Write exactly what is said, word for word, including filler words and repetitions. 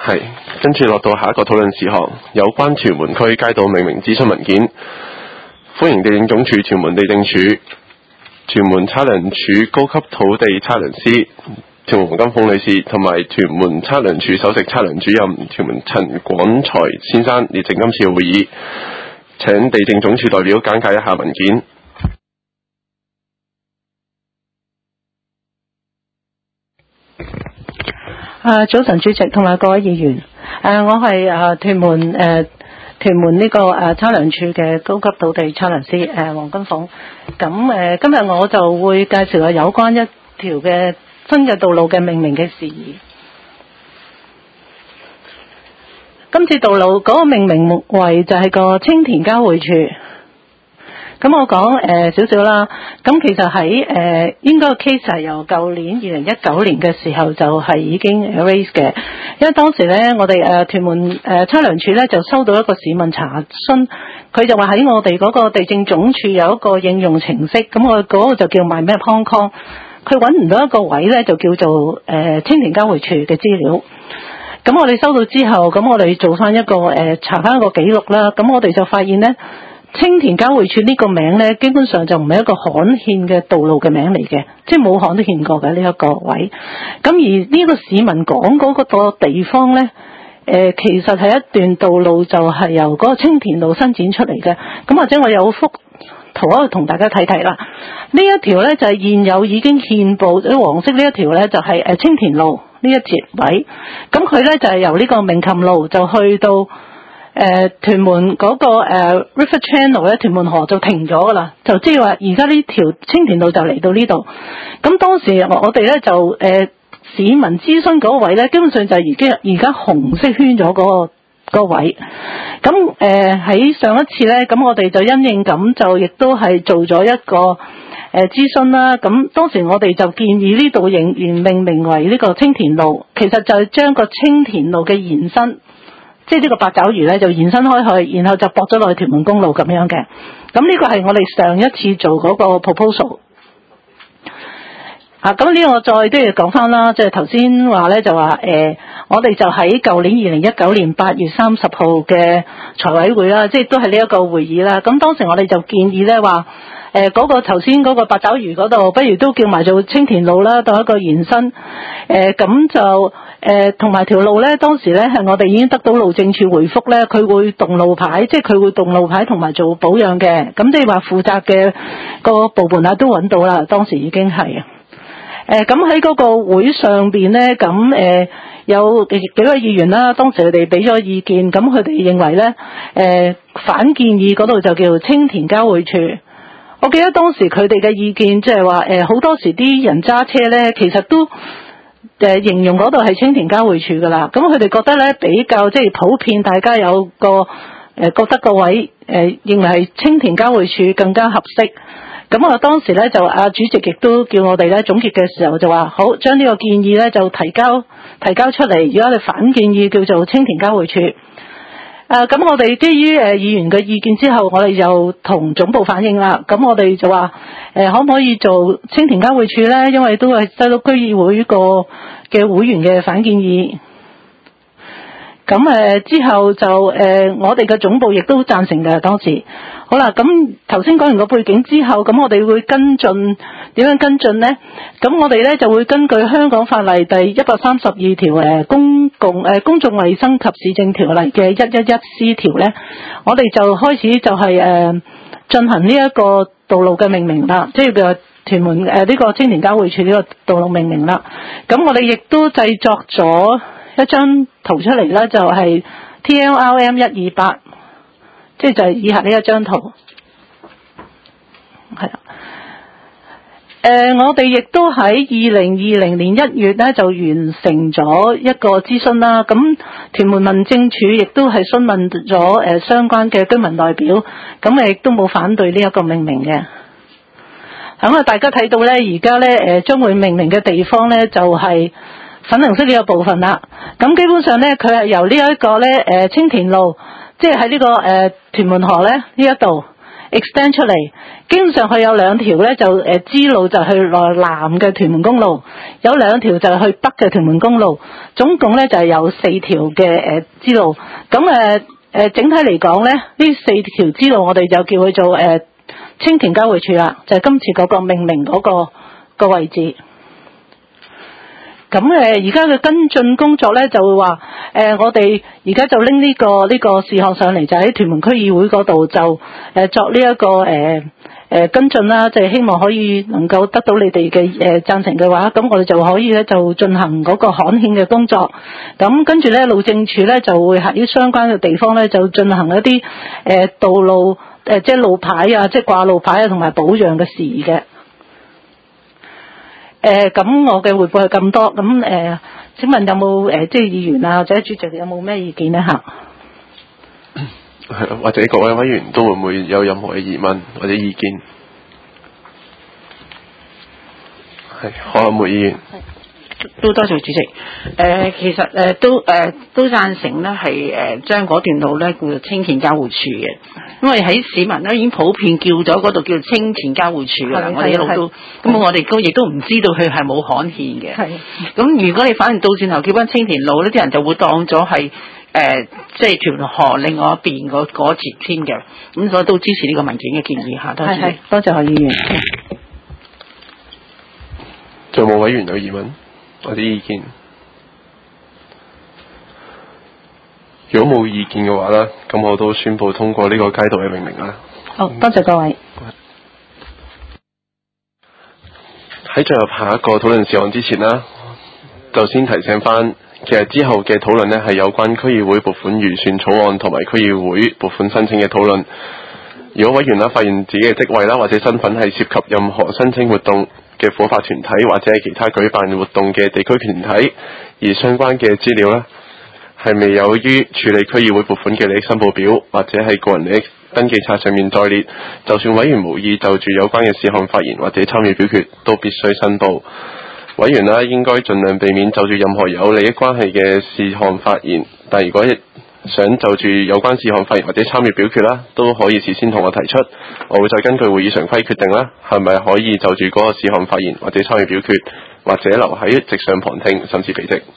係，跟住落到下一個討論事項，有關屯門區街道命名諮詢文件，歡迎地政總署屯門地政處、屯門測量署高級土地測量師屯門黃金鳳女士同埋屯門測量署首席測量主任屯門陳廣才先生列席今次嘅會議，請地政總署代表簡介一下文件。 啊，早晨，主席同埋各位議員，誒、啊，我係誒屯門誒、呃、屯門呢、這個誒測量處嘅高級土地測量師誒黃金鳳。咁誒、呃，今日我就會介紹下有關一條嘅新嘅道路嘅命名嘅事宜。今次道路嗰個命名為就係個青田交匯處。咁我講誒少少啦，咁其實喺誒、呃、應該個 case 係由舊年二零一九年嘅時候就係已經 raise 嘅，因為當時咧我哋誒、呃、屯門誒、呃、測量處咧就收到一個市民查詢，佢就話喺我哋嗰個地政總署有一個應用程式，咁我嗰個就叫 My Map Hong Kong，佢揾唔到一個位咧就叫做誒、呃、青田交匯處嘅資料。咁我哋收到之後，咁我哋做翻一個誒、呃、查翻一個記錄啦，咁我哋就發現咧。青田交匯處呢個名呢，基本上就唔係一個刊憲嘅道路嘅名嚟嘅，即係冇刊都憲過嘅呢一個位。咁而呢個市民講嗰個地方呢，呃、其實係一段道路，就係由嗰個青田路伸展出嚟嘅。咁或者我有幅圖可以同大家睇睇啦。呢一條呢，就係、是、現有已經憲報，即黃色呢一條呢，就係、是、青田路呢一節位。咁佢呢，就係、是、由呢個鳴琴路就去到。誒、呃、屯門嗰、那個、呃、River Channel 咧，屯門河就停咗噶啦，就即係話而家呢條青田路就嚟到呢度。咁當時我哋咧就誒、呃、市民諮詢嗰位咧，基本上就係而家而家紅色圈咗嗰、那個那個位。咁誒喺上一次咧，咁我哋就因應咁就亦都係做咗一個誒、呃、諮詢啦。咁當時我哋就建議呢度仍然命名為呢個青田路，其實就係將個青田路嘅延伸。即係呢個八爪魚咧，就延伸開去，然後就駁咗落去屯門公路咁樣嘅。咁呢個係我哋上一次做嗰個 proposal。啊，咁呢個我再都要講翻啦，即係頭先話咧就話誒、呃，我哋就喺舊年二零一九年八月三十號嘅財委會啦，即係都係呢一個會議啦。咁當時我哋就建議咧話，誒、呃、嗰、那個頭先嗰個八爪魚嗰度，不如都叫埋做青田路啦，當一個延伸。誒、呃、咁就。誒同埋條路咧，當時咧係我哋已經得到路政署回覆咧，佢會動路牌，即係佢會動路牌同埋做保養嘅。咁即係話負責嘅個部門啊都揾到啦，當時已經係。誒咁喺嗰個會上邊咧，咁誒、呃、有幾位議員啦，當時佢哋俾咗意見，咁佢哋認為咧，誒、呃、反建議嗰度就叫青田交匯處。我記得當時佢哋嘅意見即係話，誒好多時啲人揸車咧，其實都。誒、呃、形容嗰度係青田交匯處㗎啦，咁佢哋覺得咧比較即係普遍，大家有個誒、呃、覺得個位誒、呃、認為係青田交匯處更加合適。咁我當時咧就阿主席亦都叫我哋咧總結嘅時候就話好，將呢個建議咧就提交提交出嚟，如果我哋反建議叫做青田交匯處。誒、呃、咁我哋基於誒、呃、議員嘅意見之後，我哋就同總部反映啦。咁我哋就話誒、呃、可唔可以做青田交匯處咧？因為都係收到區議會個嘅會員嘅反建議。咁誒、呃、之後就誒、呃、我哋嘅總部亦都贊成嘅當時。好啦，咁頭先講完個背景之後，咁我哋會跟進點樣跟進呢？咁我哋咧就會根據香港法例第一百三十二條誒公共誒、呃、公眾衛生及市政條例嘅一一一 C 條咧，我哋就開始就係、是、誒、呃、進行呢一個道路嘅命名啦，即係嘅屯門誒呢、呃這個青田交匯處呢個道路命名啦。咁我哋亦都製作咗一張圖出嚟啦，就係、是、T L R M 一二八。即係就係以下呢一張圖，係啦。誒、呃，我哋亦都喺二零二零年一月咧就完成咗一個諮詢啦。咁屯門民政處亦都係詢問咗誒相關嘅居民代表，咁誒亦都冇反對呢一個命名嘅。咁啊，大家睇到咧，而家咧誒將會命名嘅地方咧就係、是、粉紅色呢個部分啦。咁基本上咧，佢係由呢一個咧誒、呃、青田路。即係喺呢個誒、呃、屯門河咧呢一度 extend 出嚟， 基本上佢有兩條咧就誒支路就去內南嘅屯門公路，有兩條就去北嘅屯門公路，總共咧就係有四條嘅誒支路。咁誒誒整體嚟講咧，呢四條支路我哋就叫佢做誒青田交匯處啦，就係今次嗰個命名嗰個個位置。咁誒而家嘅跟進工作咧就會話誒、呃、我哋而家就拎呢、這個呢、這個事項上嚟，就喺屯門區議會嗰度就誒、呃、作呢、這、一個誒誒、呃、跟進啦，就係、是、希望可以能夠得到你哋嘅誒贊成嘅話，咁我哋就可以咧就進行嗰個刊憲嘅工作。咁跟住咧路政署咧就會喺相關嘅地方咧就進行一啲誒、呃、道路誒、呃、即係路牌啊，即係掛路牌啊同埋保養嘅事宜嘅。誒咁、呃、我嘅匯報係咁多，咁誒、呃、請問有冇誒、呃、即係議員啊或者主席有冇咩意見呢？嚇？ 或者各位委員都會唔會有任何嘅疑問或者意見？係何漢梅議員。 都多謝主席。誒、呃，其實誒、呃、都誒、呃、都贊成咧，係誒將嗰段路咧叫做青田交匯處嘅，因為喺市民咧已經普遍叫咗嗰度叫做青田交匯處噶啦。我哋一路都咁，我哋都亦都唔知道佢係冇刊憲嘅。係咁，如果你反而倒轉頭叫翻青田路呢，啲人就會當咗係誒即係屯門河另外一邊嗰嗰節添嘅。咁所以都支持呢個文件嘅建議嚇。多謝。係多謝何議員。 仲有冇委員有疑問或者意見？如果冇意見嘅話咧，咁我都宣布通過呢個街道嘅命名啦。 好，多謝各位。 喺進入下一個討論事項之前啦，就先提醒翻，其實之後嘅討論呢係有關區議會撥款預算草案同埋區議會撥款申請嘅討論。如果委員啦發現自己嘅職位啦或者身份係涉及任何申請活動嘅火法團體或者係其他舉辦活動嘅地區團體，而相關嘅資料呢係未有於處理區議會撥款嘅利益申報表或者係個人利益登記冊上面載列，就算委員無意就住有關嘅事項發言或者參與表決，都必須申報。委員啦應該盡量避免就住任何有利益關係嘅事項發言，但如果想就住有關事項發言或者參與表決啦，都可以事先同我提出，我會再根據會議常規決定啦，係咪可以就住嗰個事項發言或者參與表決，或者留喺席上旁聽，甚至避席。